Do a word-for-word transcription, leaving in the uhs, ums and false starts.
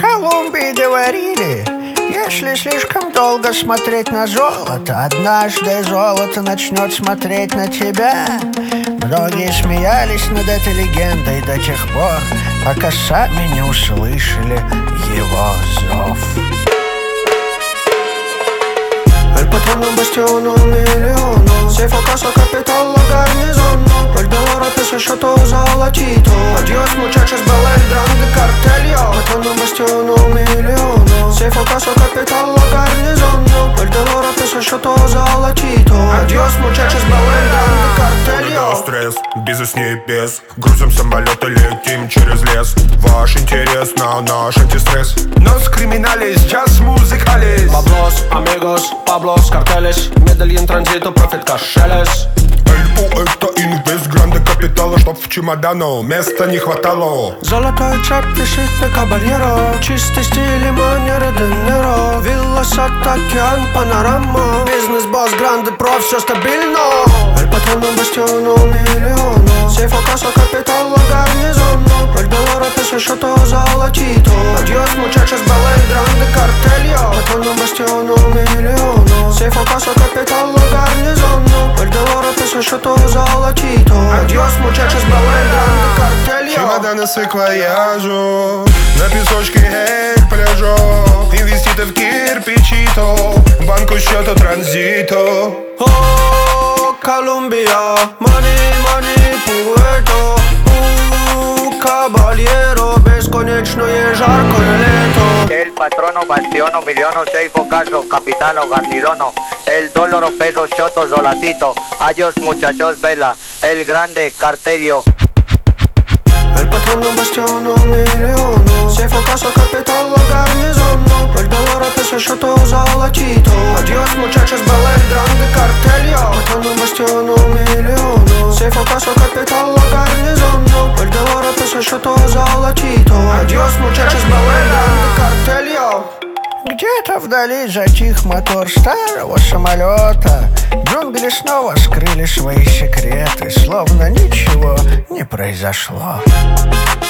Колумбии говорили: если слишком долго смотреть на золото, однажды золото начнет смотреть на тебя. Многие смеялись над этой легендой до тех пор, пока сами не услышали его зов. El patrono bastiona un milione, sei fa casa capitale garnizono, per dolore peso sotto zolotito. Adios muchachos, bella el grande cartelio. Patrono bastiona un milione, sei fa casa capitale garnizono, per dolore peso sotto zolotito. Adios muchachos, bella el grande cartelio. Стресс, бизнес не без. Грузим самолеты, летим через лес. Ваш интерес на наш антистресс. Nos criminales, jazz musicales. Boblos, amigos, Pablos, carteles. Медельин, транзиту, профит, кошелес. Эльпу это инвест, гранды капитала, чтоб в чемодану места не хватало. Золотой чап пишет на кабальеро, чистый стиль и манеры де Ниро. Вилла, сад, океан, панорама. Бизнес-босс, гранды, проф, все стабильно. El patrono bastiona un milione, sei fa casa capitale garnizono, per dolore peso sotto zolotito. Adios muchachos, bella el grande cartelio. Patrono bastiona un milione, sei fa casa capitale garnizono, per dolore peso sotto zolotito. Adios muchachos, bella el grande cartelio. Чемоданы с эквояжу, на песочке эль пляжо. Инвеститы в кирпичито, банку счета транзито. Oh, Colombia, money, money, Puerto. Uh, caballero, бесконечное жаркое лето. El patrono bastiono, miliono, seifo, caso, capitano, garnidono. El dólar, peso, choto, zolatito. Adiós muchachos, vela, el grande cartelio. El patrono bastiona un milione, sei fa casa capitale garnizono, per dolore peso sotto zolotito. Adios muchachos, bella el grande cartelio. Patrono bastiona un milione, sei fa casa capitale garnizono, per dolore peso sotto zolotito. Adios muchachos, bella el grande cartelio. Где-то вдали затих мотор старого самолета. Джунгли снова скрыли свои секреты, словно ничего не произошло.